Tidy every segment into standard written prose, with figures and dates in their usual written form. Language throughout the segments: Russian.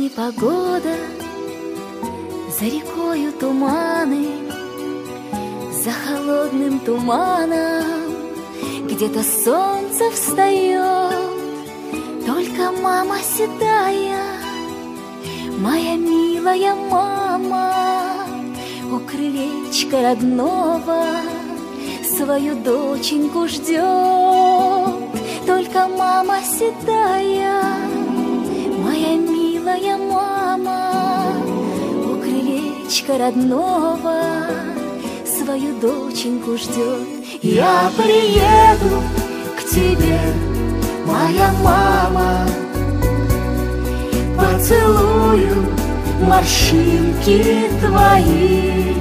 непогода, за рекою туманы, за холодным туманом где-то солнце встает. Только мама седая, моя милая мама, у крылечка родного свою доченьку ждет. Только мама седая, моя милая мама, у крылечка родного свою доченьку ждет. Я приеду к тебе, моя мама, поцелую морщинки твои.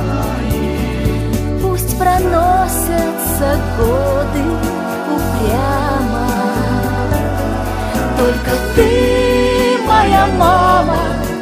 Пусть проносятся годы упрямо, только ты, моя мама,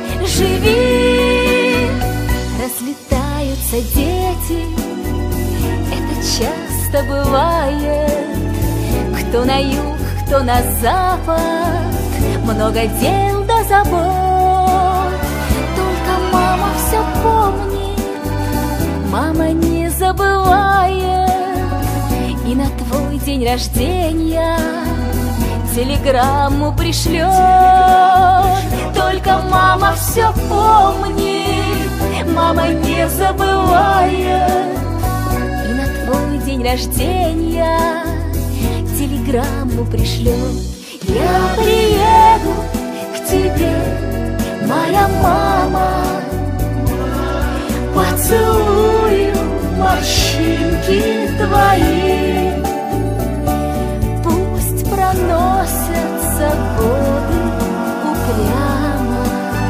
живи. Разлетаются дети, это часто бывает. Кто на юг, кто на запад, много дел да забот. Только мама все помнит, мама не забывает. И на твой день рождения телеграмму пришлет. Только мама все помнит, мама не забывает. И на твой день рождения телеграмму пришлет. Я приеду к тебе, моя мама, поцелую морщинки твои. Пусть проносятся годы упрямо,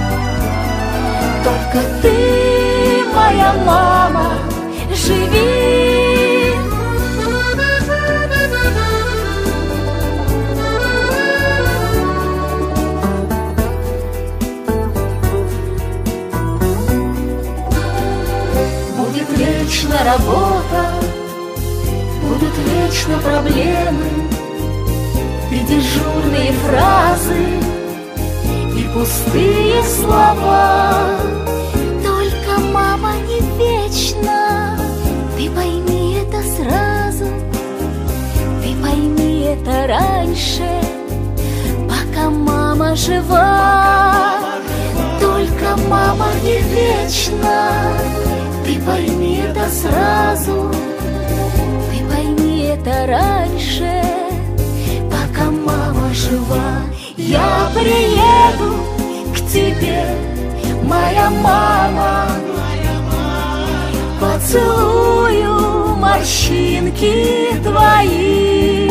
только ты, моя мама, живи. Вечно работа, будут вечно проблемы, и дежурные фразы, и пустые слова. Только мама не вечна, ты пойми это сразу, ты пойми это раньше, пока мама жива. Только мама не вечна, ты пойми это сразу, ты пойми это раньше, пока мама жива. Я приеду к тебе, моя мама, поцелую морщинки твои.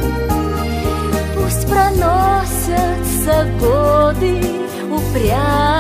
Пусть проносятся годы упрямо,